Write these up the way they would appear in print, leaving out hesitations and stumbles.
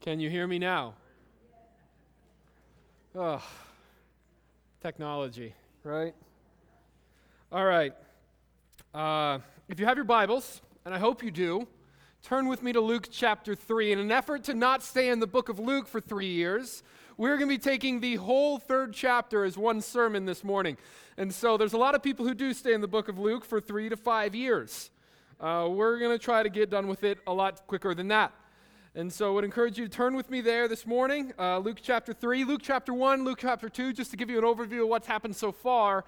Can you hear me now? Oh, technology, right? All right. If you have your Bibles, and I hope you do, turn with me to Luke chapter 3. In an effort to not stay in the book of Luke for 3 years, we're going to be taking the whole third chapter as one sermon this morning. And so there's a lot of people who do stay in the book of Luke for 3 to 5 years. We're going to try to get done with it a lot quicker than that. And so I would encourage you to turn with me there this morning, Luke chapter 3, Luke chapter 1, Luke chapter 2, just to give you an overview of what's happened so far.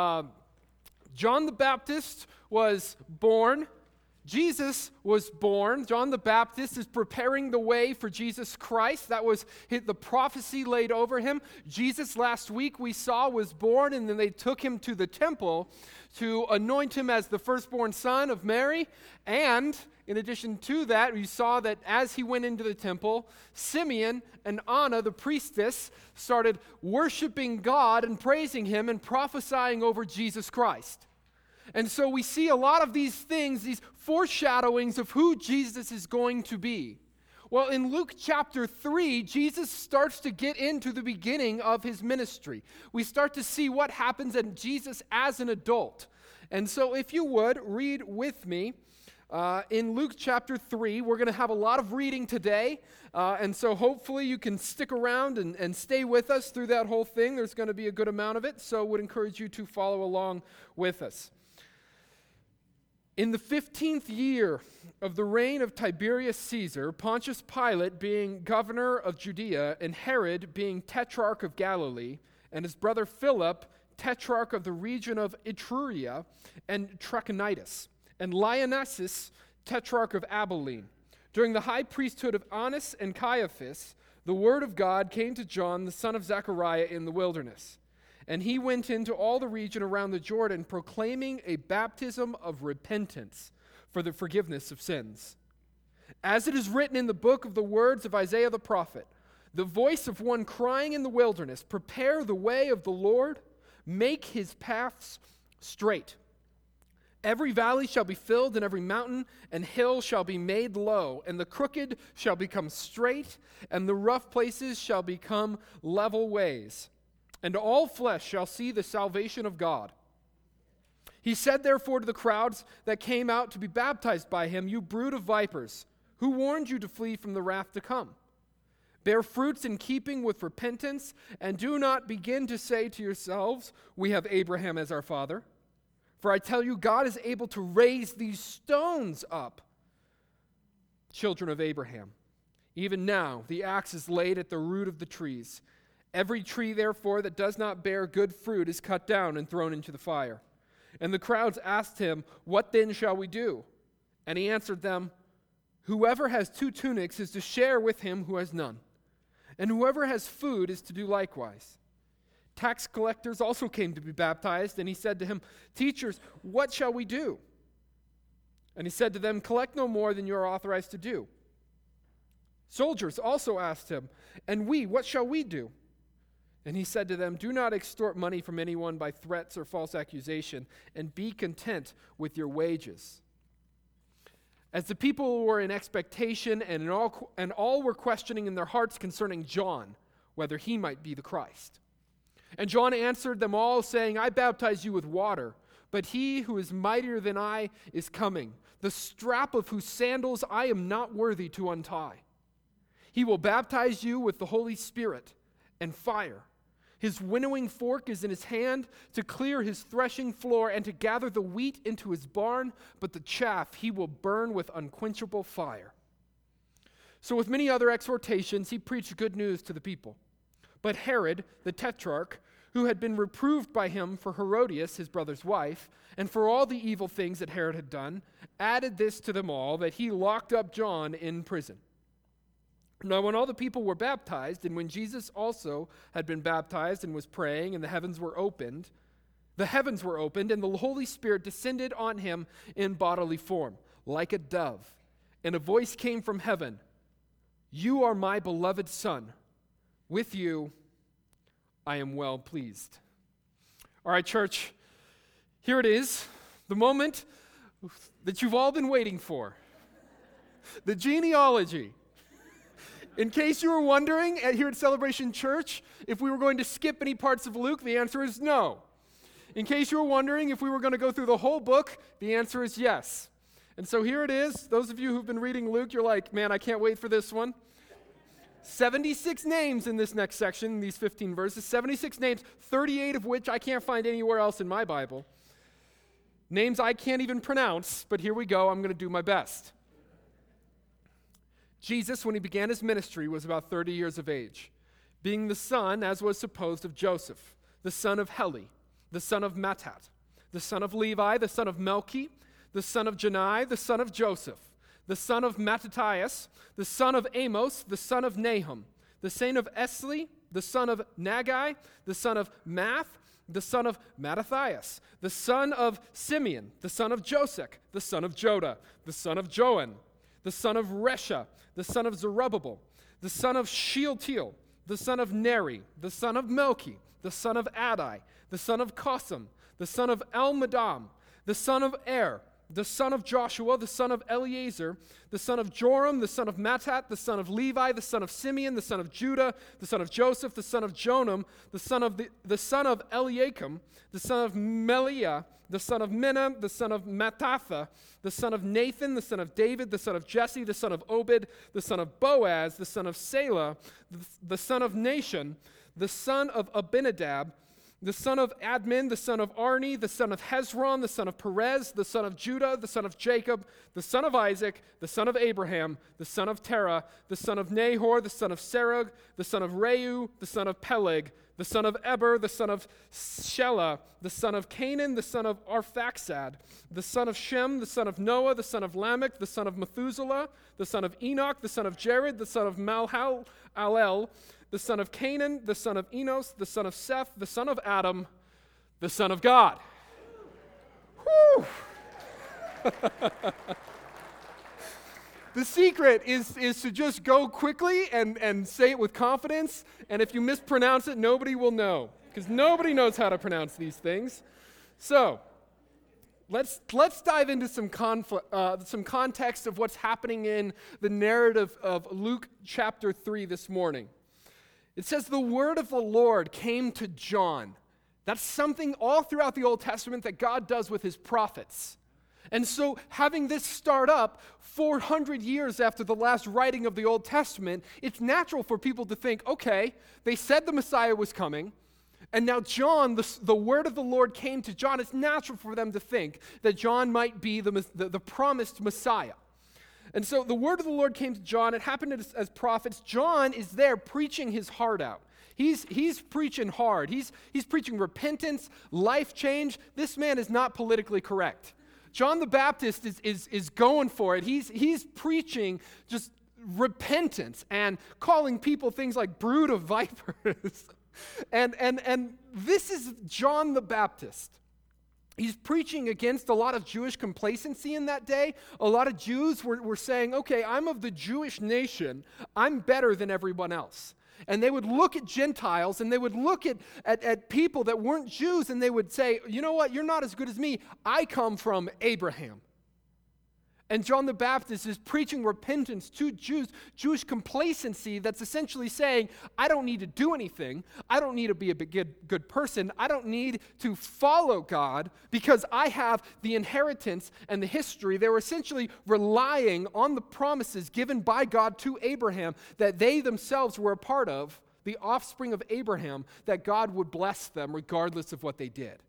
John the Baptist was born. Jesus was born. John the Baptist is preparing the way for Jesus Christ. That was the prophecy laid over him. Jesus, last week we saw, was born, and then they took him to the temple to anoint him as the firstborn son of Mary. And in addition to that, we saw that as he went into the temple, Simeon and Anna, the priestess, started worshiping God and praising him and prophesying over Jesus Christ. And so we see a lot of these things, these foreshadowings of who Jesus is going to be. Well, in Luke chapter 3, Jesus starts to get into the beginning of his ministry. We start to see what happens in Jesus as an adult. And so if you would, read with me. In Luke chapter 3, we're going to have a lot of reading today, and so hopefully you can stick around and stay with us through that whole thing. There's going to be a good amount of it, so I would encourage you to follow along with us. In the 15th year of the reign of Tiberius Caesar, Pontius Pilate being governor of Judea, and Herod being tetrarch of Galilee, and his brother Philip, tetrarch of the region of Ituraea and Trachonitis, and Lionassus, tetrarch of Abilene. During the high priesthood of Annas and Caiaphas, the word of God came to John, the son of Zechariah, in the wilderness. And he went into all the region around the Jordan, proclaiming a baptism of repentance for the forgiveness of sins. As it is written in the book of the words of Isaiah the prophet, the voice of one crying in the wilderness, prepare the way of the Lord, make his paths straight. Every valley shall be filled, and every mountain and hill shall be made low, and the crooked shall become straight, and the rough places shall become level ways. And all flesh shall see the salvation of God. He said therefore to the crowds that came out to be baptized by him, you brood of vipers, who warned you to flee from the wrath to come? Bear fruits in keeping with repentance, and do not begin to say to yourselves, we have Abraham as our father. For I tell you, God is able to raise these stones up, children of Abraham. Even now, the axe is laid at the root of the trees. Every tree, therefore, that does not bear good fruit is cut down and thrown into the fire. And the crowds asked him, what then shall we do? And he answered them, whoever has 2 tunics is to share with him who has none. And whoever has food is to do likewise. Tax collectors also came to be baptized, and he said to him, teachers, what shall we do? And he said to them, collect no more than you are authorized to do. Soldiers also asked him, and we, what shall we do? And he said to them, do not extort money from anyone by threats or false accusation, and be content with your wages. As the people were in expectation, and all were questioning in their hearts concerning John, whether he might be the Christ. And John answered them all, saying, I baptize you with water, but he who is mightier than I is coming, the strap of whose sandals I am not worthy to untie. He will baptize you with the Holy Spirit and fire. His winnowing fork is in his hand to clear his threshing floor and to gather the wheat into his barn, but the chaff he will burn with unquenchable fire. So with many other exhortations, he preached good news to the people. But Herod, the tetrarch, who had been reproved by him for Herodias, his brother's wife, and for all the evil things that Herod had done, added this to them all, that he locked up John in prison. Now when all the people were baptized, and when Jesus also had been baptized and was praying, and the heavens were opened, and the Holy Spirit descended on him in bodily form, like a dove. And a voice came from heaven, you are my beloved Son. With you, I am well pleased. All right, church, here it is, the moment that you've all been waiting for. The genealogy. In case you were wondering, here at Celebration Church, if we were going to skip any parts of Luke, the answer is no. In case you were wondering if we were going to go through the whole book, the answer is yes. And so here it is. Those of you who've been reading Luke, you're like, man, I can't wait for this one. 76 names in this next section, these 15 verses. 76 names, 38 of which I can't find anywhere else in my Bible. Names I can't even pronounce, but here we go. I'm going to do my best. Jesus, when he began his ministry, was about 30 years of age, being the son, as was supposed, of Joseph, the son of Heli, the son of Mattat, the son of Levi, the son of Melchi, the son of Janai, the son of Joseph, the son of Mattathias, the son of Amos, the son of Nahum, the son of Esli, the son of Nagai, the son of Math, the son of Mattathias, the son of Simeon, the son of Josech, the son of Joda, the son of Joan, the son of Resha, the son of Zerubbabel, the son of Shealtiel, the son of Neri, the son of Melchi, the son of Adai, the son of Kosam, the son of Elmadam, the son of Er, the son of Joshua, the son of Eleazar, the son of Joram, the son of Mattat, the son of Levi, the son of Simeon, the son of Judah, the son of Joseph, the son of Jonam, the son of Eliakim, the son of Meliah, the son of Menam, the son of Mattatha, the son of Nathan, the son of David, the son of Jesse, the son of Obed, the son of Boaz, the son of Salah, the son of Nashon, the son of Abinadab, the son of Admin, the son of Arni, the son of Hezron, the son of Perez, the son of Judah, the son of Jacob, the son of Isaac, the son of Abraham, the son of Terah, the son of Nahor, the son of Serug, the son of Reu, the son of Peleg, the son of Eber, the son of Shelah, the son of Canaan, the son of Arphaxad, the son of Shem, the son of Noah, the son of Lamech, the son of Methuselah, the son of Enoch, the son of Jared, the son of Malhalel, the son of Canaan, the son of Enos, the son of Seth, the son of Adam, the son of God. Whew. The secret is to just go quickly and say it with confidence, and if you mispronounce it, nobody will know, because nobody knows how to pronounce these things. So, let's dive into some context of what's happening in the narrative of Luke chapter 3 this morning. It says, the word of the Lord came to John. That's something all throughout the Old Testament that God does with his prophets. And so having this start up 400 years after the last writing of the Old Testament, it's natural for people to think, okay, they said the Messiah was coming, and now John, the word of the Lord came to John. It's natural for them to think that John might be the promised Messiah. And so the word of the Lord came to John. It happened as prophets. John is there preaching his heart out. He's preaching hard. He's preaching repentance, life change. This man is not politically correct. John the Baptist is going for it. He's preaching just repentance and calling people things like brood of vipers. and this is John the Baptist. He's preaching against a lot of Jewish complacency in that day. A lot of Jews were saying, okay, I'm of the Jewish nation. I'm better than everyone else. And they would look at Gentiles and they would look at people that weren't Jews and they would say, you know what, you're not as good as me. I come from Abraham. And John the Baptist is preaching repentance to Jews, Jewish complacency that's essentially saying, I don't need to do anything. I don't need to be a good person. I don't need to follow God because I have the inheritance and the history. They were essentially relying on the promises given by God to Abraham that they themselves were a part of, the offspring of Abraham, that God would bless them regardless of what they did.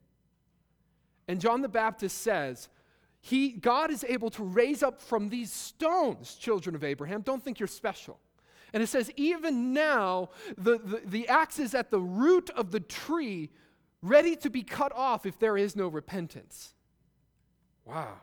And John the Baptist says, God is able to raise up from these stones, children of Abraham. Don't think you're special. And it says, even now, the axe is at the root of the tree, ready to be cut off if there is no repentance. Wow.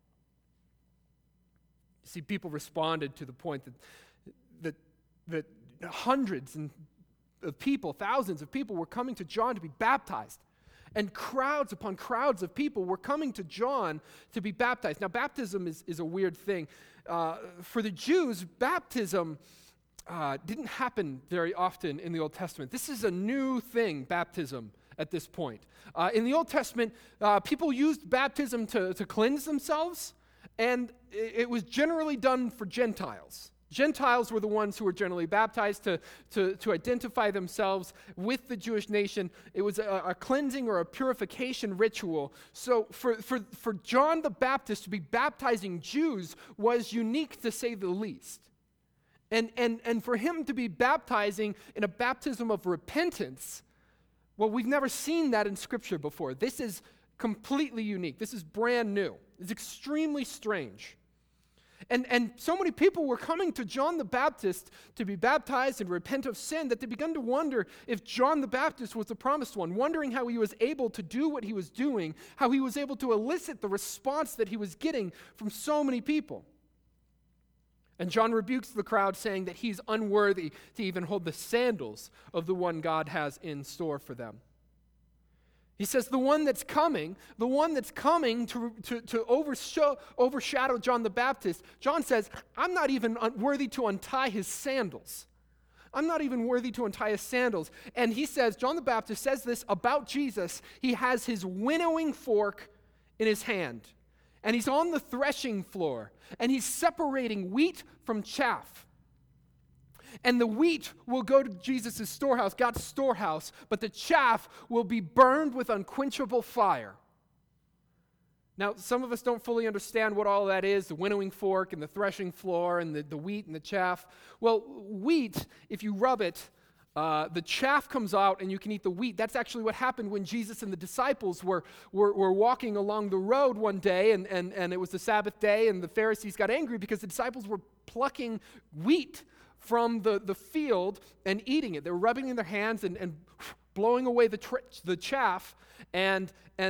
You see, people responded to the point that hundreds of people, thousands of people were coming to John to be baptized. And crowds upon crowds of people were coming to John to be baptized. Now, baptism is a weird thing. For the Jews, baptism didn't happen very often in the Old Testament. This is a new thing, baptism, at this point. In the Old Testament, people used baptism to cleanse themselves, and it was generally done for Gentiles. Gentiles were the ones who were generally baptized to identify themselves with the Jewish nation. It was a cleansing or a purification ritual. So for John the Baptist to be baptizing Jews was unique, to say the least. And for him to be baptizing in a baptism of repentance, well, we've never seen that in Scripture before. This is completely unique. This is brand new. It's extremely strange. And so many people were coming to John the Baptist to be baptized and repent of sin that they began to wonder if John the Baptist was the promised one, wondering how he was able to do what he was doing, how he was able to elicit the response that he was getting from so many people. And John rebukes the crowd, saying that he's unworthy to even hold the sandals of the one God has in store for them. He says the one that's coming to overshadow John the Baptist, John says, I'm not even worthy to untie his sandals. I'm not even worthy to untie his sandals. And he says, John the Baptist says this about Jesus. He has his winnowing fork in his hand. And he's on the threshing floor. And he's separating wheat from chaff. And the wheat will go to Jesus' storehouse, God's storehouse, but the chaff will be burned with unquenchable fire. Now, some of us don't fully understand what all that is, the winnowing fork and the threshing floor and the wheat and the chaff. Well, wheat, if you rub it, the chaff comes out and you can eat the wheat. That's actually what happened when Jesus and the disciples were walking along the road one day, and it was the Sabbath day, and the Pharisees got angry because the disciples were plucking wheat from the field and eating it. They were rubbing it in their hands and blowing away the chaff, and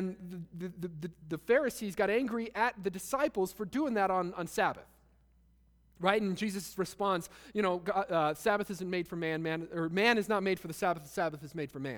the Pharisees got angry at the disciples for doing that on Sabbath. Right? And Jesus responds, Sabbath isn't made for man, man is not made for the Sabbath is made for man.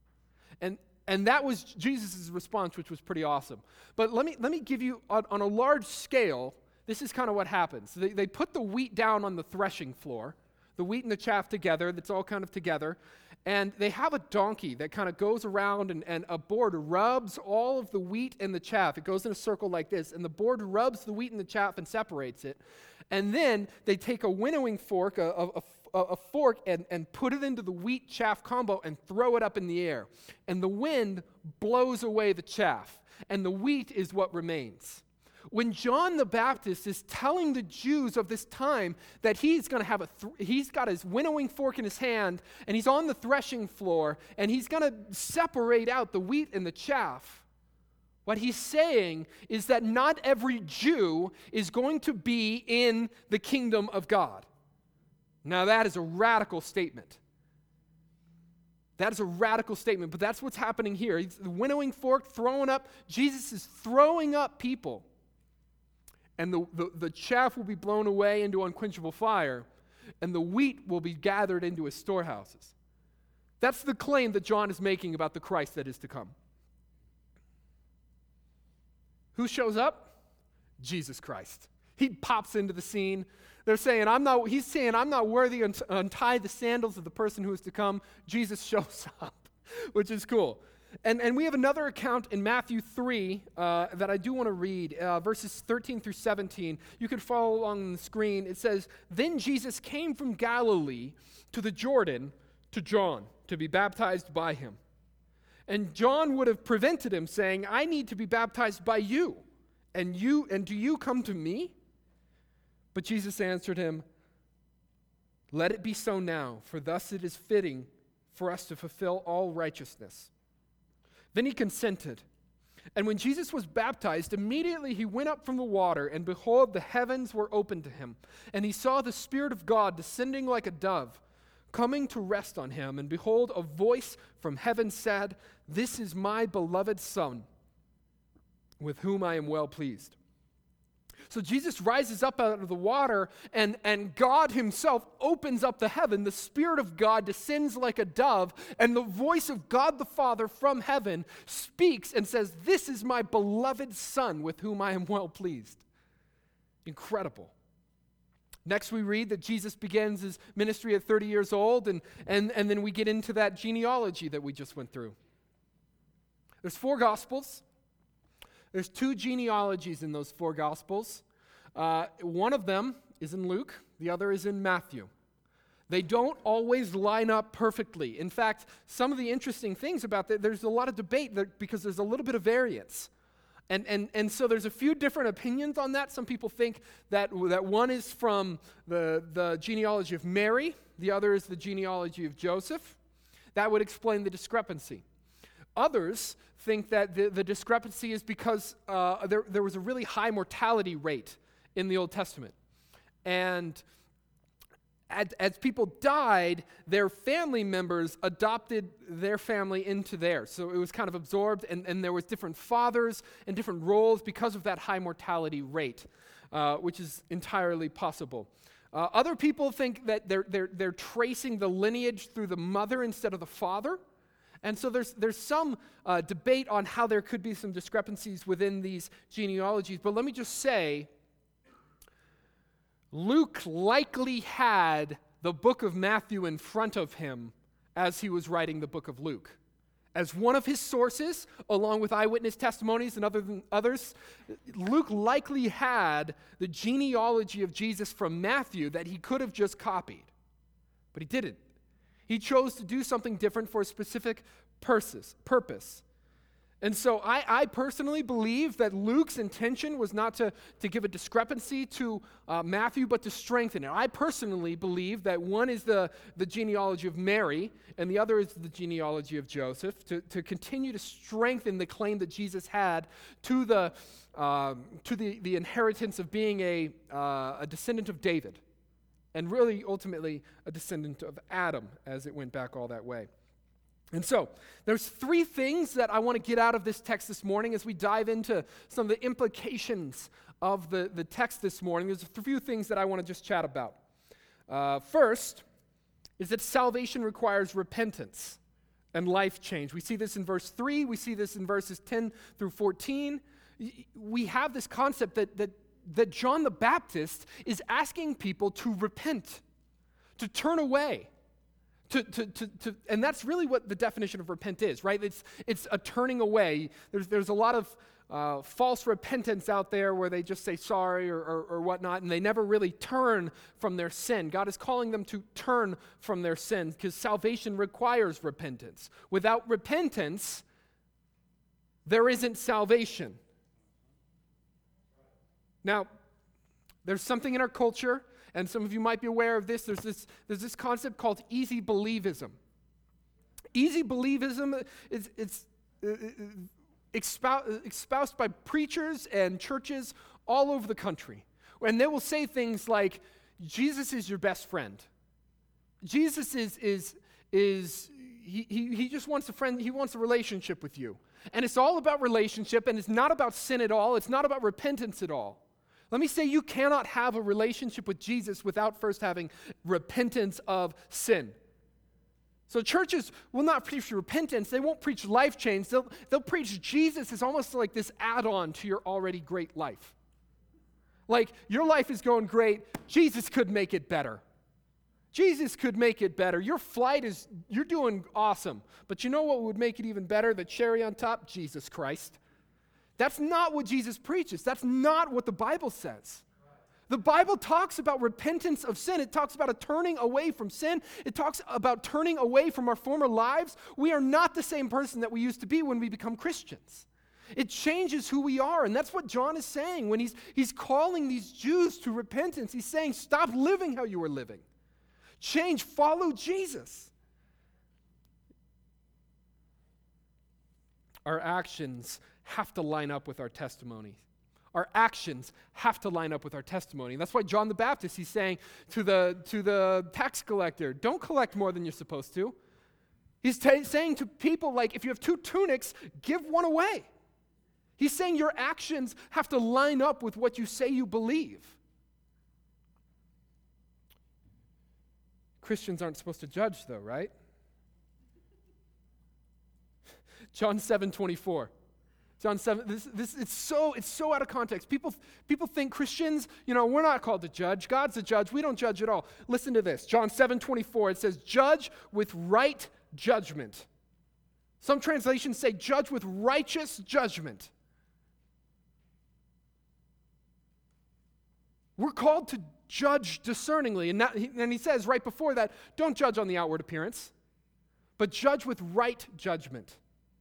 And that was Jesus' response, which was pretty awesome. But let me give you, on a large scale, this is kind of what happens. They put the wheat down on the threshing floor, the wheat and the chaff together, that's all kind of together, and they have a donkey that kind of goes around and a board rubs all of the wheat and the chaff. It goes in a circle like this, and the board rubs the wheat and the chaff and separates it. And then they take a winnowing fork, a fork, and put it into the wheat-chaff combo and throw it up in the air. And the wind blows away the chaff, and the wheat is what remains. When John the Baptist is telling the Jews of this time that he's going to have he's got his winnowing fork in his hand, and he's on the threshing floor, and he's going to separate out the wheat and the chaff, what he's saying is that not every Jew is going to be in the kingdom of God. Now that is a radical statement. That is a radical statement, but that's what's happening here. He's the winnowing fork throwing up. Jesus is throwing up people. And the chaff will be blown away into unquenchable fire, and the wheat will be gathered into his storehouses. That's the claim that John is making about the Christ that is to come. Who shows up? Jesus Christ. He pops into the scene. He's saying, I'm not worthy to untie the sandals of the person who is to come. Jesus shows up, which is cool. And we have another account in Matthew 3 that I do want to read, verses 13 through 17. You can follow along on the screen. It says, Then Jesus came from Galilee to the Jordan to John to be baptized by him. And John would have prevented him, saying, I need to be baptized by you, and do you come to me? But Jesus answered him, Let it be so now, for thus it is fitting for us to fulfill all righteousness. Then he consented. And when Jesus was baptized, immediately he went up from the water, and behold, the heavens were opened to him. And he saw the Spirit of God descending like a dove, coming to rest on him. And behold, a voice from heaven said, This is my beloved Son, with whom I am well pleased. So Jesus rises up out of the water, and God himself opens up the heaven. The Spirit of God descends like a dove, and the voice of God the Father from heaven speaks and says, This is my beloved Son, with whom I am well pleased. Incredible. Next we read that Jesus begins his ministry at 30 years old, and then we get into that genealogy that we just went through. There's 4 Gospels. There's 2 genealogies in those 4 Gospels. One of them is in Luke, the other is in Matthew. They don't always line up perfectly. In fact, some of the interesting things about that, there's a lot of debate because there's a little bit of variance. And so there's a few different opinions on that. Some people think that one is from the genealogy of Mary, the other is the genealogy of Joseph. That would explain the discrepancy. Others think that the discrepancy is because there was a really high mortality rate in the Old Testament. And as people died, their family members adopted their family into theirs. So it was kind of absorbed, and there was different fathers and different roles because of that high mortality rate, which is entirely possible. Other people think that they're tracing the lineage through the mother instead of the father. And so there's some debate on how there could be some discrepancies within these genealogies. But let me just say, Luke likely had the book of Matthew in front of him as he was writing the book of Luke. As one of his sources, along with eyewitness testimonies and others, Luke likely had the genealogy of Jesus from Matthew that he could have just copied. But he didn't. He chose to do something different for a specific purpose. And so I personally believe that Luke's intention was not to give a discrepancy to Matthew, but to strengthen it. I personally believe that one is the genealogy of Mary, and the other is the genealogy of Joseph, to continue to strengthen the claim that Jesus had to the inheritance of being a descendant of David, and really ultimately a descendant of Adam, as it went back all that way. And so, there's three things that I want to get out of this text this morning as we dive into some of the implications of the text this morning. There's a few things that I want to just chat about. First is that salvation requires repentance and life change. We see this in verse 3. We see this in verses 10 through 14. We have this concept that John the Baptist is asking people to repent, to turn away. And that's really what the definition of repent is, right? It's a turning away. There's a lot of false repentance out there where they just say sorry or whatnot, and they never really turn from their sin. God is calling them to turn from their sin because salvation requires repentance. Without repentance, there isn't salvation. Now, there's something in our culture, and some of you might be aware of this. There's this concept called easy believism. Easy believism is espoused by preachers and churches all over the country. And they will say things like, Jesus is your best friend. Jesus he just wants a friend, he wants a relationship with you. And it's all about relationship, and it's not about sin at all. It's not about repentance at all. Let me say, you cannot have a relationship with Jesus without first having repentance of sin. So churches will not preach repentance. They won't preach life change. They'll preach Jesus as almost like this add-on to your already great life. Like, your life is going great. Jesus could make it better. Jesus could make it better. Your flight you're doing awesome. But you know what would make it even better? The cherry on top? Jesus Christ. That's not what Jesus preaches. That's not what the Bible says. The Bible talks about repentance of sin. It talks about a turning away from sin. It talks about turning away from our former lives. We are not the same person that we used to be when we become Christians. It changes who we are, and that's what John is saying when he's calling these Jews to repentance. He's saying, stop living how you were living. Change, follow Jesus. Our actions have to line up with our testimony. Our actions have to line up with our testimony. And that's why John the Baptist, he's saying to the tax collector, don't collect more than you're supposed to. He's saying to people, like, if you have 2 tunics, give one away. He's saying your actions have to line up with what you say you believe. Christians aren't supposed to judge, though, right? John 7:24. John 7, it's so out of context. People think Christians, we're not called to judge. God's the judge. We don't judge at all. Listen to this. John 7:24, it says, judge with right judgment. Some translations say judge with righteous judgment. We're called judge discerningly. And he says right before that, don't judge on the outward appearance, but judge with right judgment.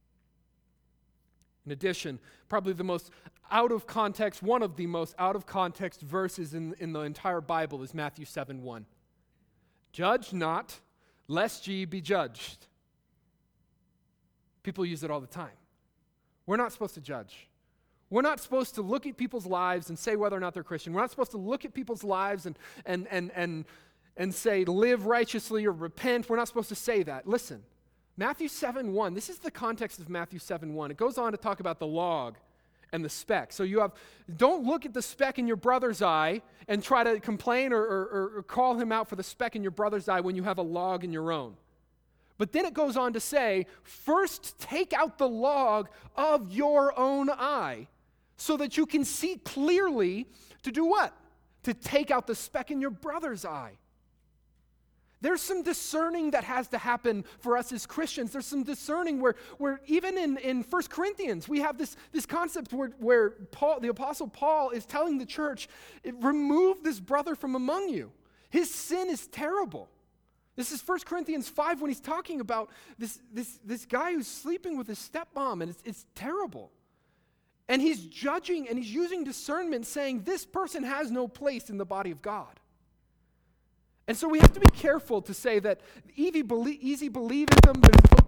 In addition, probably the most out of context, one of the most out of context verses in the entire Bible is Matthew 7:1. Judge not, lest ye be judged. People use it all the time. We're not supposed to judge. We're not supposed to look at people's lives and say whether or not they're Christian. We're not supposed to look at people's lives and say live righteously or repent. We're not supposed to say that. Listen, Matthew 7:1, this is the context of Matthew 7:1. It goes on to talk about the log and the speck. So don't look at the speck in your brother's eye and try to complain or call him out for the speck in your brother's eye when you have a log in your own. But then it goes on to say, first take out the log of your own eye so that you can see clearly to do what? To take out the speck in your brother's eye. There's some discerning that has to happen for us as Christians. There's some discerning where even in 1 Corinthians, we have this concept where Paul, the Apostle Paul is telling the church, remove this brother from among you. His sin is terrible. This is 1 Corinthians 5 when he's talking about this guy who's sleeping with his stepmom, and it's terrible. And he's judging and he's using discernment, saying this person has no place in the body of God. And so we have to be careful to say that easy believism,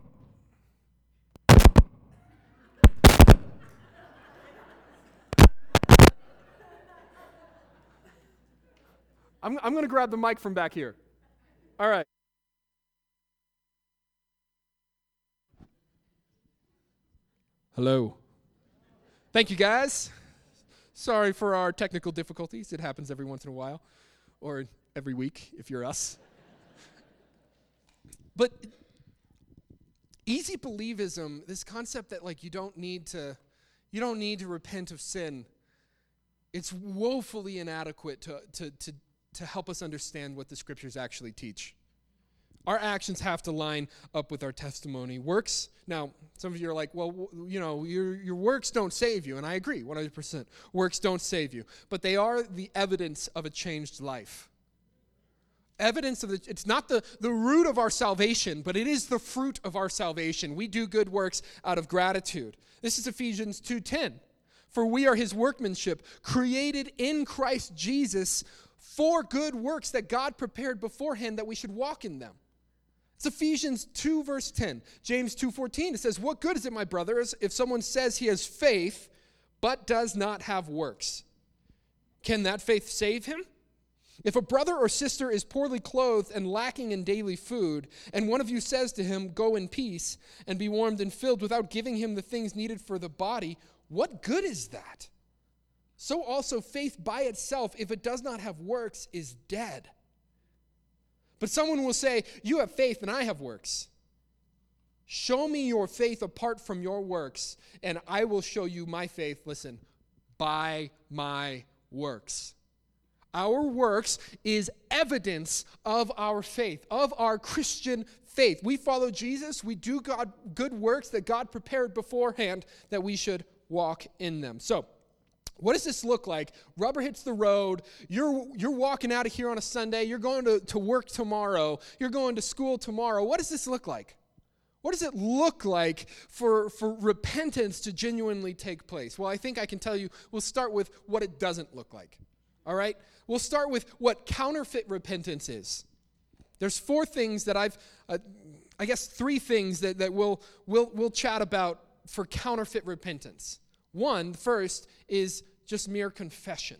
I'm going to grab the mic from back here. All right. Hello. Thank you, guys. Sorry for our technical difficulties. It happens every once in a while, or every week if you're us. But easy believism, this concept that like you don't need to repent of sin, it's woefully inadequate to help us understand what the scriptures actually teach. Our actions have to line up with our testimony. Works, now, some of you are like, well, you know, your works don't save you, and I agree, 100%. Works don't save you, but they are the evidence of a changed life. It's not the root of our salvation, but it is the fruit of our salvation. We do good works out of gratitude. This is Ephesians 2:10. For we are his workmanship, created in Christ Jesus for good works that God prepared beforehand that we should walk in them. It's Ephesians 2, verse 10. James 2:14, it says, what good is it, my brothers, if someone says he has faith but does not have works? Can that faith save him? If a brother or sister is poorly clothed and lacking in daily food, and one of you says to him, go in peace and be warmed and filled without giving him the things needed for the body, what good is that? So also faith by itself, if it does not have works, is dead. But someone will say, you have faith and I have works. Show me your faith apart from your works, and I will show you my faith, listen, by my works. Our works is evidence of our faith, of our Christian faith. We follow Jesus. We do good works that God prepared beforehand that we should walk in them. So, what does this look like? Rubber hits the road. You're walking out of here on a Sunday. You're going to work tomorrow. You're going to school tomorrow. What does this look like? What does it look like for repentance to genuinely take place? Well, I think I can tell you, we'll start with what it doesn't look like. All right? We'll start with what counterfeit repentance is. There's four things that three things that we'll chat about for counterfeit repentance. One, first, is just mere confession.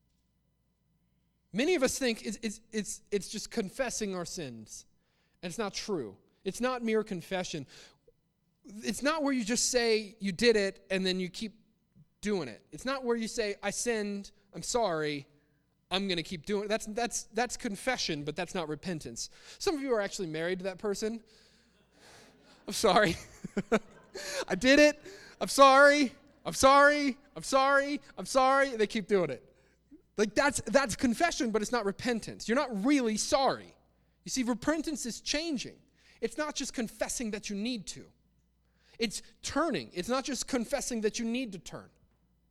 Many of us think it's just confessing our sins, and it's not true. It's not mere confession. It's not where you just say you did it and then you keep doing it. It's not where you say, I sinned, I'm sorry, I'm going to keep doing it. That's confession, but that's not repentance. Some of you are actually married to that person. I'm sorry. I did it. I'm sorry. I'm sorry. I'm sorry. I'm sorry. They keep doing it. Like that's confession, but it's not repentance. You're not really sorry. You see, repentance is changing. It's not just confessing that you need to. It's turning. It's not just confessing that you need to turn.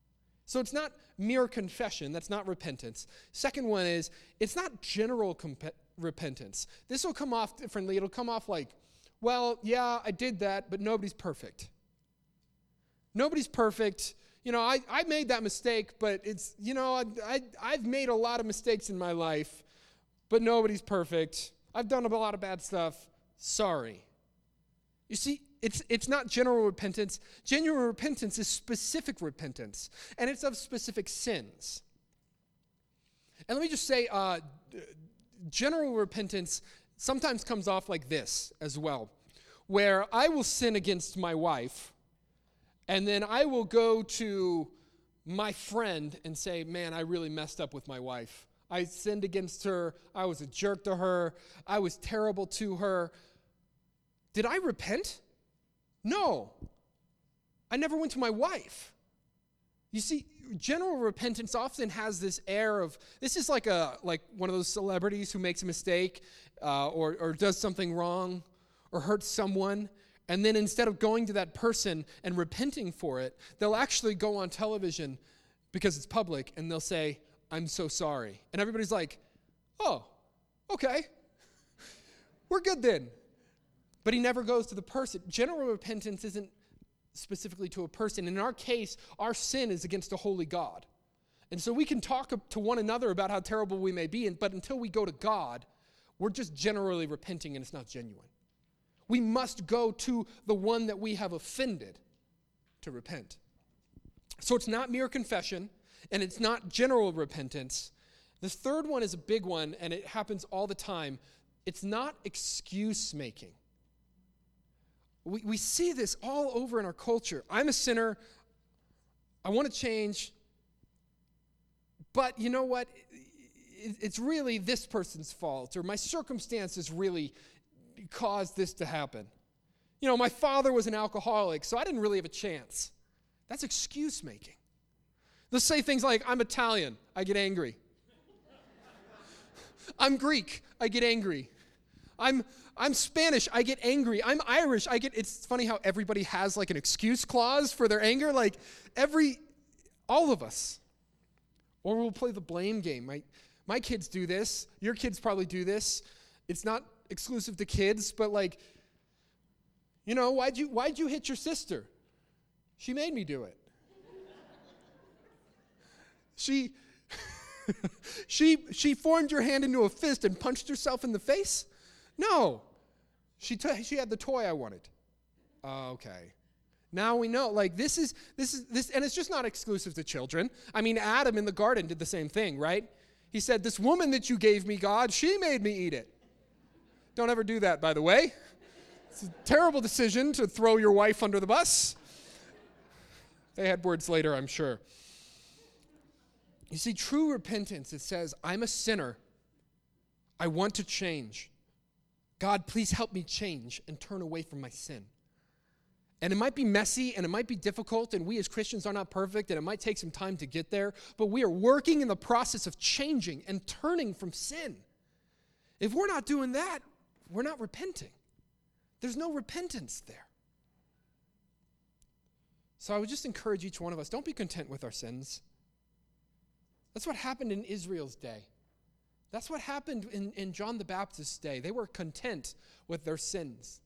So it's not mere confession. That's not repentance. Second one is, it's not general repentance. This will come off differently. It'll come off like, well, yeah, I did that, but nobody's perfect. Nobody's perfect. I made that mistake, but it's, I've made a lot of mistakes in my life, but nobody's perfect. I've done a lot of bad stuff. Sorry. You see, it's not general repentance. Genuine repentance is specific repentance, and it's of specific sins. And let me just say, general repentance sometimes comes off like this as well, where I will sin against my wife, and then I will go to my friend and say, man, I really messed up with my wife. I sinned against her. I was a jerk to her. I was terrible to her. Did I repent? No. I never went to my wife. You see, general repentance often has this air of, this is like one of those celebrities who makes a mistake or does something wrong or hurts someone, and then instead of going to that person and repenting for it, they'll actually go on television because it's public and they'll say, I'm so sorry. And everybody's like, oh, okay. We're good then. But he never goes to the person. General repentance isn't specifically to a person. In our case, our sin is against a holy God. And so we can talk to one another about how terrible we may be, but until we go to God, we're just generally repenting and it's not genuine. We must go to the one that we have offended to repent. So it's not mere confession, and it's not general repentance. The third one is a big one, and it happens all the time. It's not excuse making. We see this all over in our culture. I'm a sinner. I want to change. But you know what? It's really this person's fault, or my circumstances really caused this to happen. My father was an alcoholic, so I didn't really have a chance. That's excuse making. They'll say things like, I'm Italian, I get angry. I'm Greek, I get angry. I'm Spanish, I get angry. I'm Irish, it's funny how everybody has like an excuse clause for their anger, all of us. Or we'll play the blame game. My kids do this, your kids probably do this. It's not exclusive to kids, but why'd you hit your sister? She made me do it. She formed your hand into a fist and punched herself in the face? No. She had the toy I wanted. Okay. Now we know. This is, and it's just not exclusive to children. I mean, Adam in the garden did the same thing, right? He said, this woman that you gave me, God, she made me eat it. Don't ever do that, by the way. It's a terrible decision to throw your wife under the bus. They had words later, I'm sure. You see, true repentance, it says, I'm a sinner. I want to change. God, please help me change and turn away from my sin. And it might be messy and it might be difficult, and we as Christians are not perfect, and it might take some time to get there, but we are working in the process of changing and turning from sin. If we're not doing that, we're not repenting. There's no repentance there. So I would just encourage each one of us, don't be content with our sins. That's what happened in Israel's day. That's what happened in John the Baptist's day. They were content with their sins.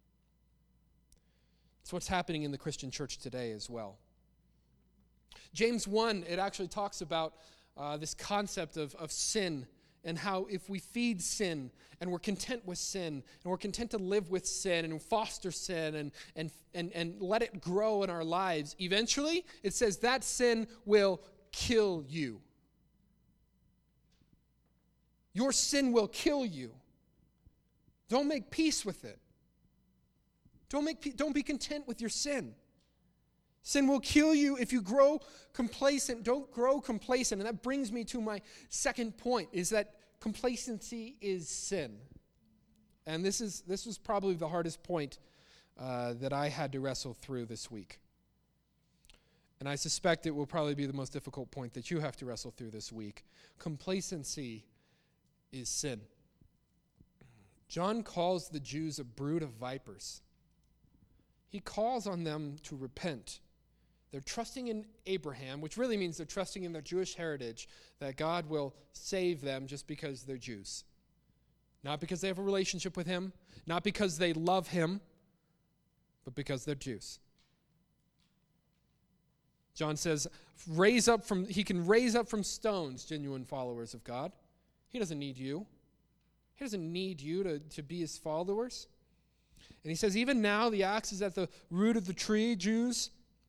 It's what's happening in the Christian church today as well. James 1, it actually talks about this concept of sin and how if we feed sin and we're content with sin and we're content to live with sin and foster sin and let it grow in our lives, eventually it says that sin will kill you. Your sin will kill you. Don't make peace with it. Don't be content with your sin. Sin will kill you if you grow complacent. Don't grow complacent. And that brings me to my second point, is that complacency is sin. And this was probably the hardest point that I had to wrestle through this week. And I suspect it will probably be the most difficult point that you have to wrestle through this week. Complacency is sin. John calls the Jews a brood of vipers. He calls on them to repent, They're trusting in Abraham, which really means they're trusting in their Jewish heritage, that God will save them just because they're Jews. Not because they have a relationship with him, not because they love him, but because they're Jews. John says, he can raise up from stones genuine followers of God. He doesn't need you. He doesn't need you to be his followers. And he says, even now the axe is at the root of the tree. Jews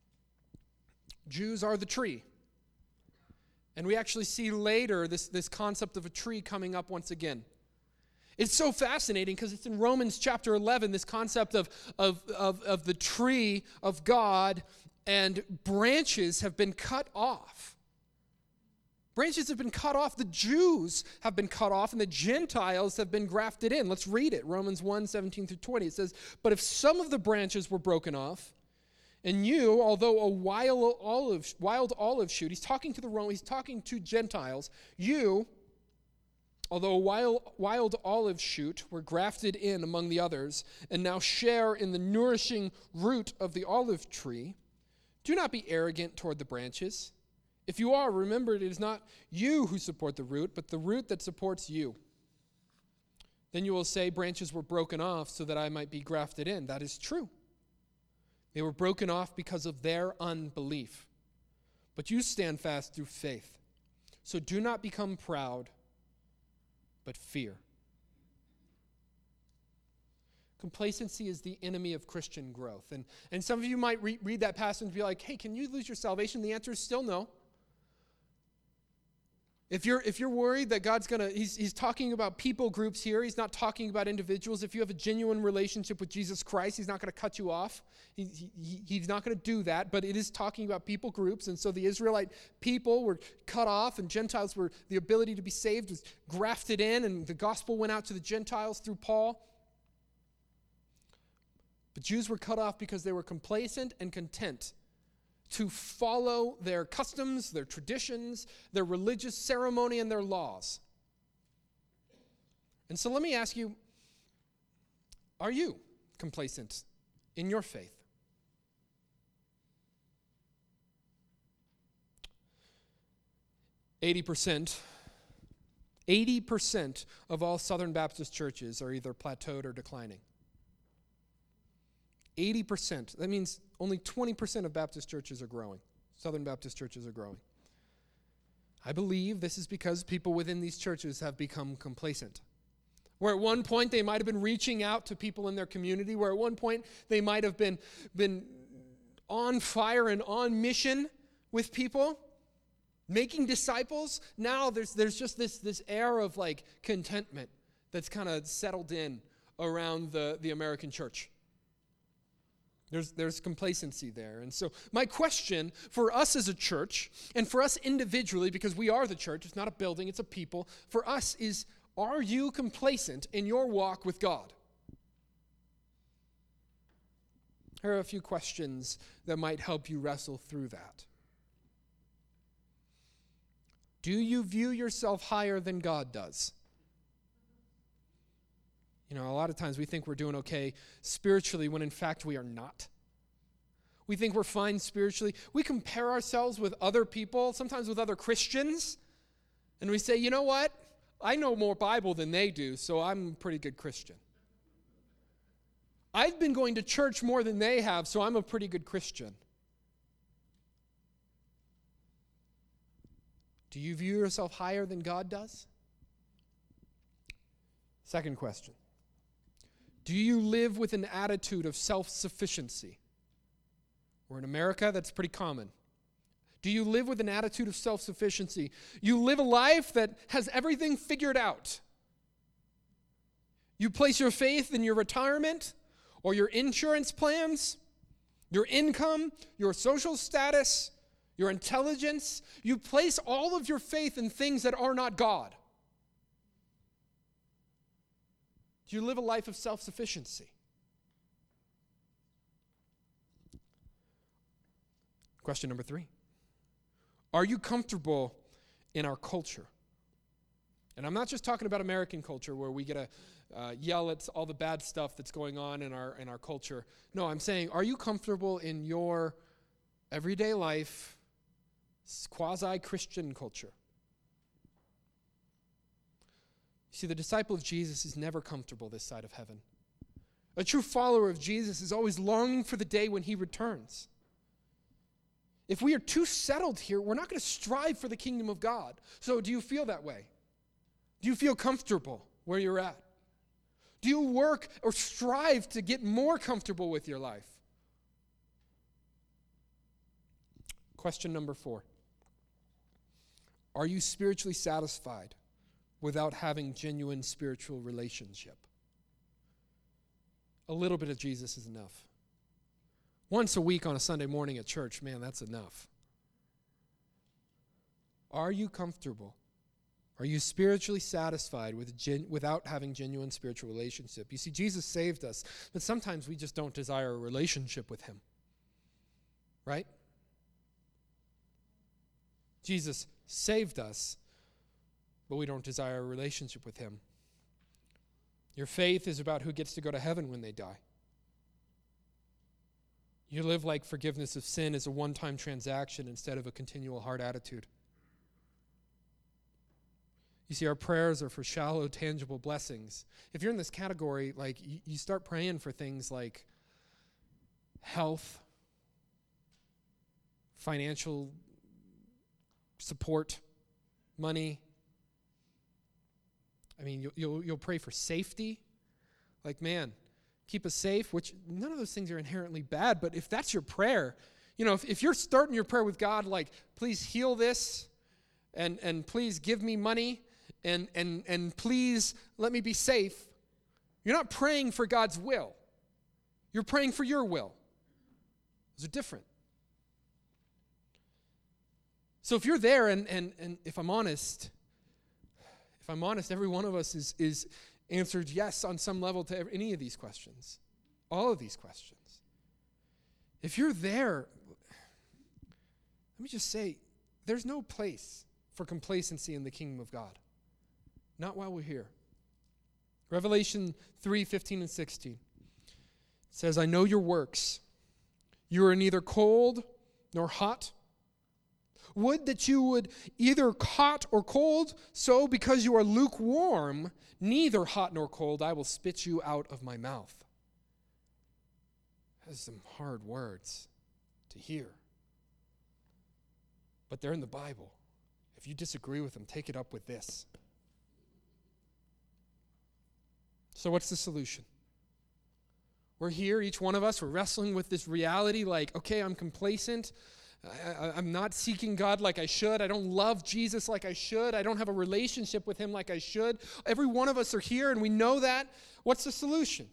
are the tree. And we actually see later this concept of a tree coming up once again. It's so fascinating because it's in Romans chapter 11, this concept of the tree of God, and branches have been cut off. Branches have been cut off. The Jews have been cut off, and the Gentiles have been grafted in. Let's read it. Romans 1, 17 through 20. It says, "But if some of the branches were broken off, and you, although a wild olive shoot," he's talking to the Romans, he's talking to Gentiles, "you, although a wild olive shoot, were grafted in among the others, and now share in the nourishing root of the olive tree. Do not be arrogant toward the branches. If you are, remember it is not you who support the root, but the root that supports you. Then you will say, branches were broken off so that I might be grafted in. That is true. They were broken off because of their unbelief. But you stand fast through faith. So do not become proud, but fear." Complacency is the enemy of Christian growth. And some of you might read that passage and be like, hey, can you lose your salvation? The answer is still no. If you're worried that God's he's talking about people groups here, he's not talking about individuals. If you have a genuine relationship with Jesus Christ, he's not going to cut you off. He's not going to do that, but it is talking about people groups. And so the Israelite people were cut off, and Gentiles were, the ability to be saved was grafted in, and the gospel went out to the Gentiles through Paul. But Jews were cut off because they were complacent and content to follow their customs, their traditions, their religious ceremony, and their laws. And so let me ask you, are you complacent in your faith? Eighty percent of all Southern Baptist churches are either plateaued or declining. 80%. That means only 20% of Baptist churches are growing. Southern Baptist churches are growing. I believe this is because people within these churches have become complacent. Where at one point they might have been reaching out to people in their community, where at one point they might have been on fire and on mission with people, making disciples. Now there's just this air of like contentment that's kind of settled in around the American church. There's complacency there. And so my question for us as a church, and for us individually, because we are the church, it's not a building, it's a people, for us is, are you complacent in your walk with God? Here are a few questions that might help you wrestle through that. Do you view yourself higher than God does? You know, a lot of times we think we're doing okay spiritually when in fact we are not. We think we're fine spiritually. We compare ourselves with other people, sometimes with other Christians, and we say, you know what? I know more Bible than they do, so I'm a pretty good Christian. I've been going to church more than they have, so I'm a pretty good Christian. Do you view yourself higher than God does? Second question. Do you live with an attitude of self-sufficiency? Or in America, that's pretty common. Do you live with an attitude of self-sufficiency? You live a life that has everything figured out. You place your faith in your retirement or your insurance plans, your income, your social status, your intelligence. You place all of your faith in things that are not God. Do you live a life of self-sufficiency? Question number 3. Are you comfortable in our culture? And I'm not just talking about American culture where we get to yell at all the bad stuff that's going on in our culture. No, I'm saying, are you comfortable in your everyday life, quasi-Christian culture. You see, the disciple of Jesus is never comfortable this side of heaven. A true follower of Jesus is always longing for the day when he returns. If we are too settled here, we're not going to strive for the kingdom of God. So do you feel that way? Do you feel comfortable where you're at? Do you work or strive to get more comfortable with your life? Question number 4. Are you spiritually satisfied without having genuine spiritual relationship? A little bit of Jesus is enough. Once a week on a Sunday morning at church, man, that's enough. Are you comfortable? Are you spiritually satisfied without having genuine spiritual relationship? You see, Jesus saved us, but sometimes we just don't desire a relationship with him. Right? Jesus saved us, but we don't desire a relationship with him. Your faith is about who gets to go to heaven when they die. You live like forgiveness of sin is a one-time transaction instead of a continual heart attitude. You see, our prayers are for shallow, tangible blessings. If you're in this category, like you start praying for things like health, financial support, money. I mean, you'll pray for safety. Like, man, keep us safe, which none of those things are inherently bad, but if that's your prayer, if you're starting your prayer with God, like, please heal this, and please give me money, and please let me be safe, you're not praying for God's will. You're praying for your will. Those are different. So if you're there, and if I'm honest, every one of us is answered yes on some level to any of these questions, all of these questions. If you're there, let me just say, there's no place for complacency in the kingdom of God. Not while we're here. Revelation 3:15 and 16 says, I know your works. You are neither cold nor hot. Would that you would either hot or cold, so because you are lukewarm, neither hot nor cold, I will spit you out of my mouth. That's some hard words to hear. But they're in the Bible. If you disagree with them, take it up with this. So what's the solution? We're here, each one of us, we're wrestling with this reality like, okay, I'm complacent. I'm not seeking God like I should. I don't love Jesus like I should. I don't have a relationship with him like I should. Every one of us are here and we know that. What's the solution?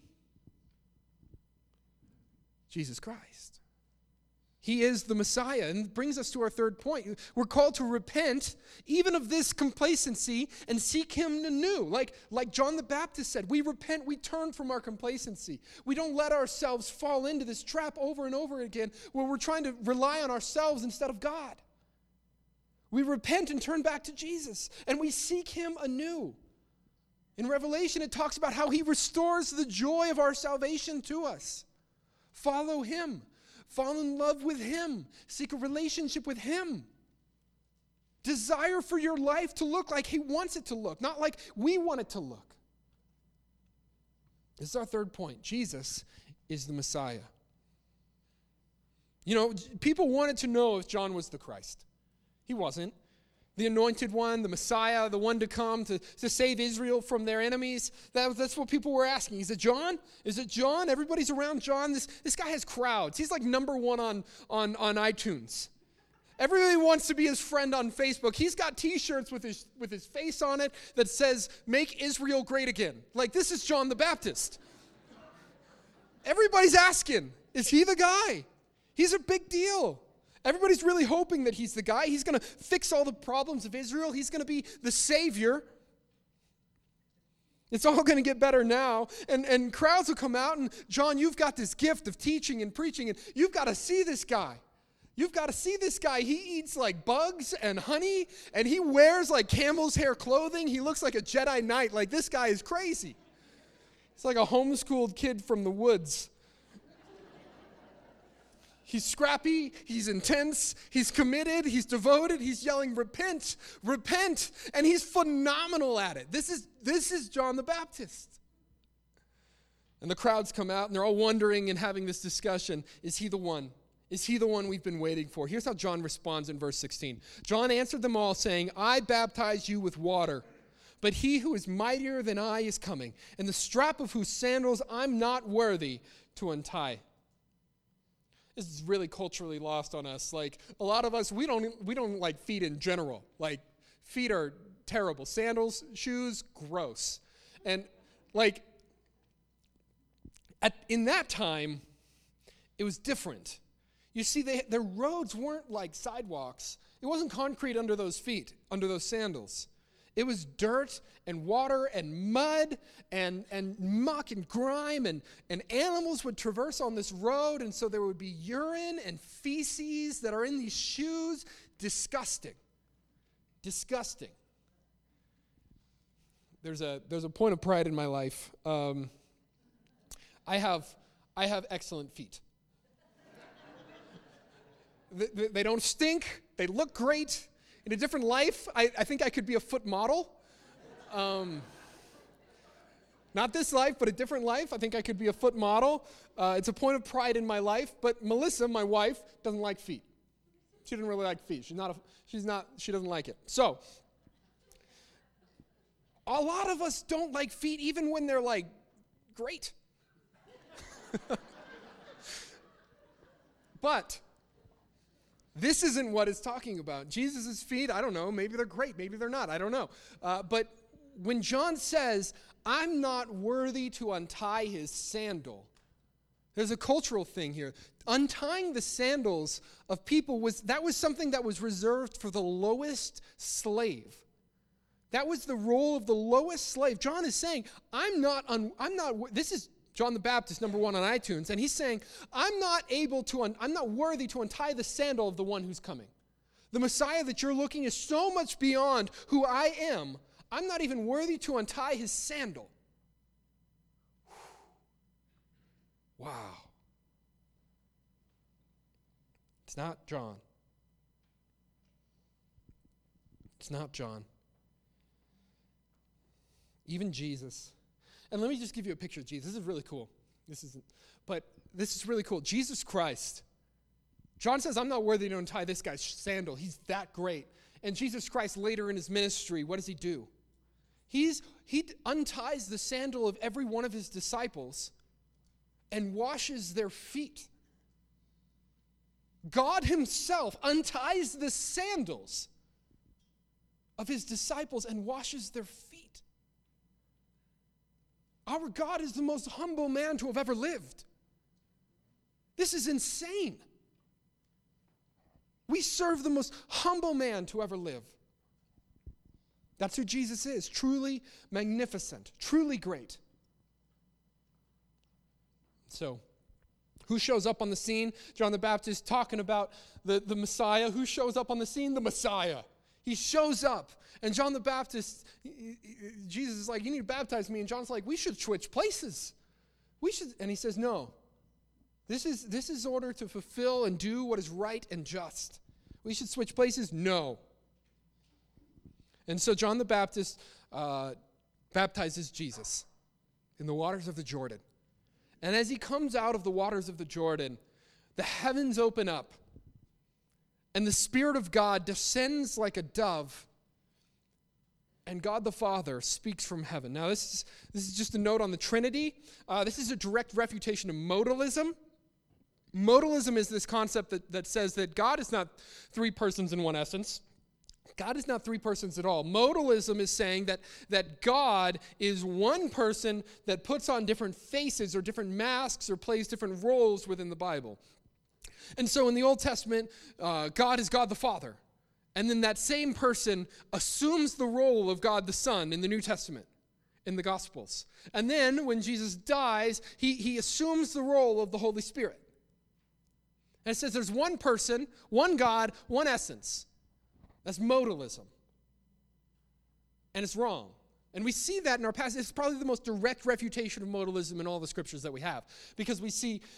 Jesus Christ. He is the Messiah, and brings us to our third point. We're called to repent even of this complacency and seek him anew. Like John the Baptist said, we repent, we turn from our complacency. We don't let ourselves fall into this trap over and over again where we're trying to rely on ourselves instead of God. We repent and turn back to Jesus, and we seek him anew. In Revelation, it talks about how he restores the joy of our salvation to us. Follow him. Fall in love with him. Seek a relationship with him. Desire for your life to look like he wants it to look, not like we want it to look. This is our third point. Jesus is the Messiah. People wanted to know if John was the Christ. He wasn't. The anointed one, the Messiah, the one to come to save Israel from their enemies. That's what people were asking. Is it John? Is it John? Everybody's around John. This guy has crowds. He's like number one on iTunes. Everybody wants to be his friend on Facebook. He's got t-shirts with his face on it that says, "Make Israel Great Again." Like, this is John the Baptist. Everybody's asking, is he the guy? He's a big deal. Everybody's really hoping that he's the guy. He's going to fix all the problems of Israel. He's going to be the Savior. It's all going to get better now. And crowds will come out, and John, you've got this gift of teaching and preaching, and you've got to see this guy. You've got to see this guy. He eats like bugs and honey, and he wears like camel's hair clothing. He looks like a Jedi Knight. Like, this guy is crazy. He's like a homeschooled kid from the woods. He's scrappy, he's intense, he's committed, he's devoted, he's yelling, repent, repent, and he's phenomenal at it. This is John the Baptist. And the crowds come out, and they're all wondering and having this discussion, is he the one? Is he the one we've been waiting for? Here's how John responds in verse 16. John answered them all, saying, I baptize you with water, but he who is mightier than I is coming, and the strap of whose sandals I'm not worthy to untie. This is really culturally lost on us. Like, a lot of us, we don't like feet in general. Like, feet are terrible. Sandals, shoes, gross. And, like, in that time, it was different. You see, their roads weren't like sidewalks. It wasn't concrete under those feet, under those sandals. It was dirt and water and mud and muck and grime, and animals would traverse on this road, and so there would be urine and feces that are in these shoes. Disgusting. Disgusting. There's a point of pride in my life. I have excellent feet. They don't stink. They look great. In a different life, I think I could be a foot model. Not this life, but a different life. I think I could be a foot model. It's a point of pride in my life. But Melissa, my wife, doesn't like feet. She doesn't really like feet. She doesn't like it. So, a lot of us don't like feet even when they're like great. But this isn't what it's talking about. Jesus' feet, I don't know, maybe they're great, maybe they're not, I don't know. But when John says, I'm not worthy to untie his sandal, there's a cultural thing here. Untying the sandals of people was something that was reserved for the lowest slave. That was the role of the lowest slave. John is saying, this is John the Baptist, number 1 on iTunes, and he's saying, I'm not worthy to untie the sandal of the one who's coming. The Messiah that you're looking is so much beyond who I am, I'm not even worthy to untie his sandal. Wow. It's not John. It's not John. Even Jesus. And let me just give you a picture of Jesus. This is really cool. This is really cool. Jesus Christ. John says, I'm not worthy to untie this guy's sandal. He's that great. And Jesus Christ, later in his ministry, what does he do? He unties the sandal of every one of his disciples and washes their feet. God himself unties the sandals of his disciples and washes their feet. Our God is the most humble man to have ever lived. This is insane. We serve the most humble man to ever live. That's who Jesus is. Truly magnificent. Truly great. So, who shows up on the scene? John the Baptist talking about the Messiah. Who shows up on the scene? The Messiah. He shows up. And John the Baptist, Jesus is like, you need to baptize me. And John's like, we should switch places. And he says, no. This is order to fulfill and do what is right and just. We should switch places? No. And so John the Baptist baptizes Jesus in the waters of the Jordan. And as he comes out of the waters of the Jordan, the heavens open up. And the Spirit of God descends like a dove, and God the Father speaks from heaven. Now, this is just a note on the Trinity. This is a direct refutation of modalism. Modalism is this concept that says that God is not three persons in one essence. God is not three persons at all. Modalism is saying that God is one person that puts on different faces or different masks or plays different roles within the Bible. And so in the Old Testament, God is God the Father. And then that same person assumes the role of God the Son in the New Testament, in the Gospels. And then when Jesus dies, he assumes the role of the Holy Spirit. And it says there's one person, one God, one essence. That's modalism. And it's wrong. And we see that in our passage. It's probably the most direct refutation of modalism in all the scriptures that we have. Because we see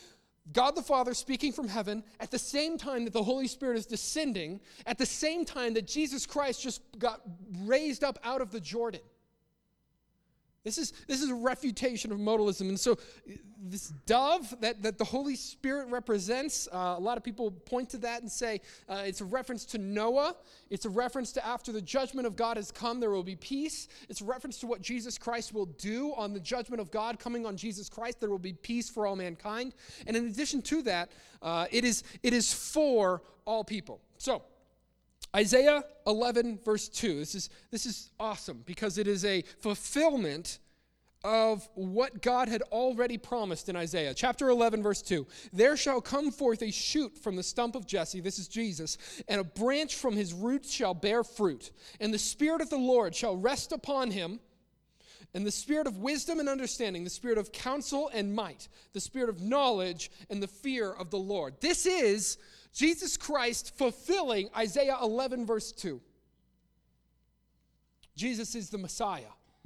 God the Father speaking from heaven at the same time that the Holy Spirit is descending, at the same time that Jesus Christ just got raised up out of the Jordan. This is a refutation of modalism. And so this dove that the Holy Spirit represents, a lot of people point to that and say it's a reference to Noah. It's a reference to after the judgment of God has come, there will be peace. It's a reference to what Jesus Christ will do on the judgment of God coming on Jesus Christ. There will be peace for all mankind. And in addition to that, it is for all people. So, Isaiah 11, verse 2. This is awesome because it is a fulfillment of what God had already promised in Isaiah. Chapter 11, verse 2. There shall come forth a shoot from the stump of Jesse, this is Jesus, and a branch from his roots shall bear fruit. And the Spirit of the Lord shall rest upon him, and the spirit of wisdom and understanding, the spirit of counsel and might, the spirit of knowledge and the fear of the Lord. This is Jesus Christ fulfilling Isaiah 11, verse 2. Jesus is the Messiah.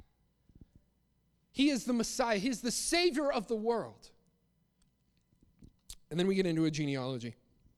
He is the Messiah. He is the Savior of the world. And then we get into a genealogy.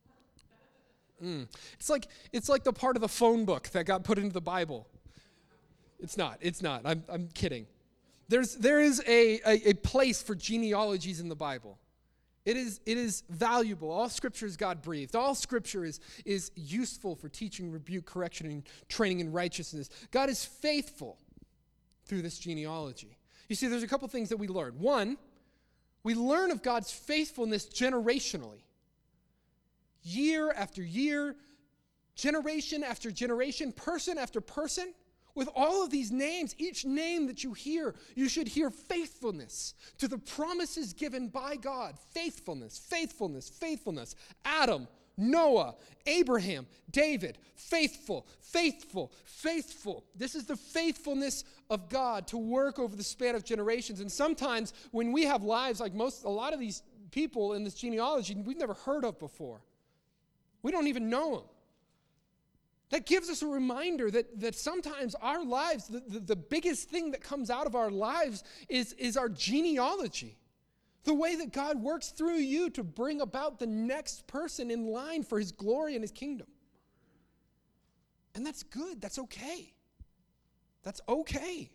It's like the part of the phone book that got put into the Bible. It's not. I'm kidding. There is a place for genealogies in the Bible. It is valuable. All Scripture is God-breathed. All Scripture is useful for teaching, rebuke, correction, and training in righteousness. God is faithful through this genealogy. You see, there's a couple things that we learn. One, we learn of God's faithfulness generationally. Year after year, generation after generation, person after person. With all of these names, each name that you hear, you should hear faithfulness to the promises given by God. Faithfulness, faithfulness, faithfulness. Adam, Noah, Abraham, David, faithful, faithful, faithful. This is the faithfulness of God to work over the span of generations. And sometimes when we have lives like a lot of these people in this genealogy, we've never heard of before. We don't even know them. That gives us a reminder that sometimes our lives, the biggest thing that comes out of our lives is our genealogy. The way that God works through you to bring about the next person in line for his glory and his kingdom. And that's good. That's okay. That's okay.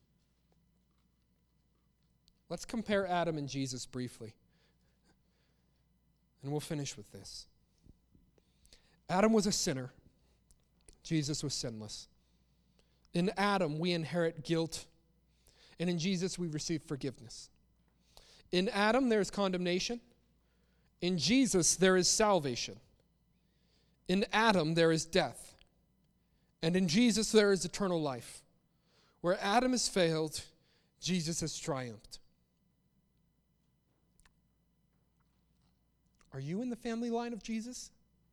Let's compare Adam and Jesus briefly. And we'll finish with this. Adam was a sinner. Jesus was sinless. In Adam, we inherit guilt, and in Jesus, we receive forgiveness. In Adam, there is condemnation. In Jesus, there is salvation. In Adam, there is death. And in Jesus, there is eternal life. Where Adam has failed, Jesus has triumphed. Are you in the family line of Jesus?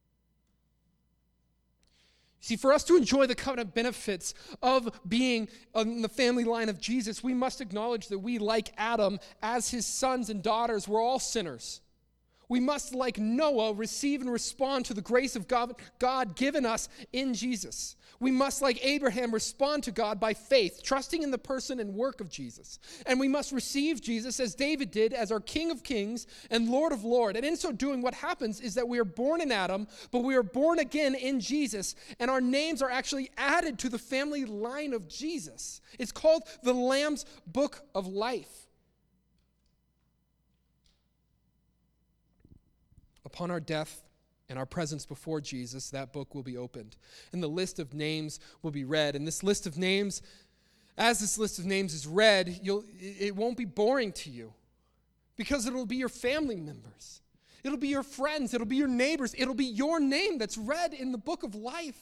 See, for us to enjoy the covenant benefits of being on the family line of Jesus, we must acknowledge that we, like Adam, as his sons and daughters, we're all sinners. We must, like Noah, receive and respond to the grace of God given us in Jesus. We must, like Abraham, respond to God by faith, trusting in the person and work of Jesus. And we must receive Jesus, as David did, as our King of Kings and Lord of Lords. And in so doing, what happens is that we are born in Adam, but we are born again in Jesus, and our names are actually added to the family line of Jesus. It's called the Lamb's Book of Life. Upon our death and our presence before Jesus, that book will be opened. And the list of names will be read. And this list of names, as this list of names is read, it won't be boring to you. Because it'll be your family members. It'll be your friends. It'll be your neighbors. It'll be your name that's read in the book of life.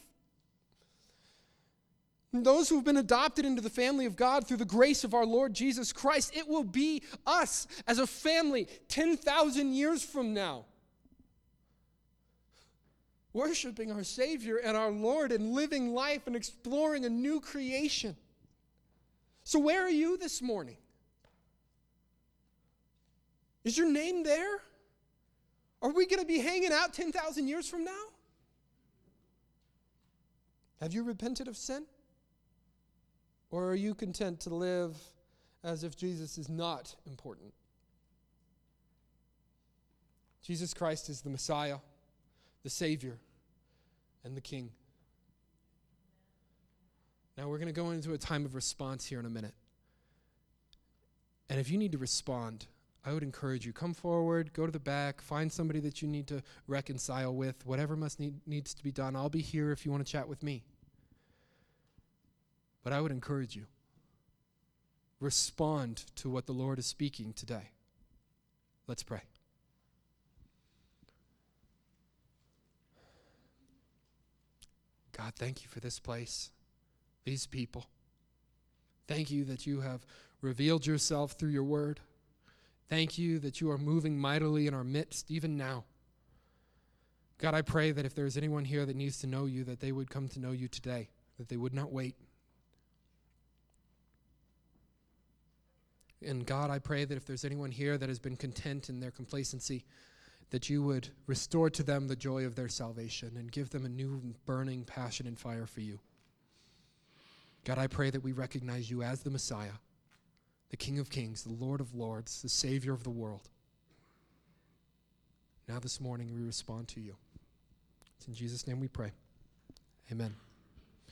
And those who have been adopted into the family of God through the grace of our Lord Jesus Christ, it will be us as a family 10,000 years from now. Worshiping our Savior and our Lord and living life and exploring a new creation. So where are you this morning? Is your name there? Are we going to be hanging out 10,000 years from now? Have you repented of sin? Or are you content to live as if Jesus is not important? Jesus Christ is the Messiah, the Savior, and the King. Now we're going to go into a time of response here in a minute. And if you need to respond, I would encourage you, come forward, go to the back, find somebody that you need to reconcile with, whatever needs to be done. I'll be here if you want to chat with me. But I would encourage you, respond to what the Lord is speaking today. Let's pray. God, thank you for this place, these people. Thank you that you have revealed yourself through your word. Thank you that you are moving mightily in our midst, even now. God, I pray that if there is anyone here that needs to know you, that they would come to know you today, that they would not wait. And God, I pray that if there's anyone here that has been content in their complacency, that you would restore to them the joy of their salvation and give them a new burning passion and fire for you. God, I pray that we recognize you as the Messiah, the King of Kings, the Lord of Lords, the Savior of the world. Now this morning we respond to you. It's in Jesus' name we pray. Amen.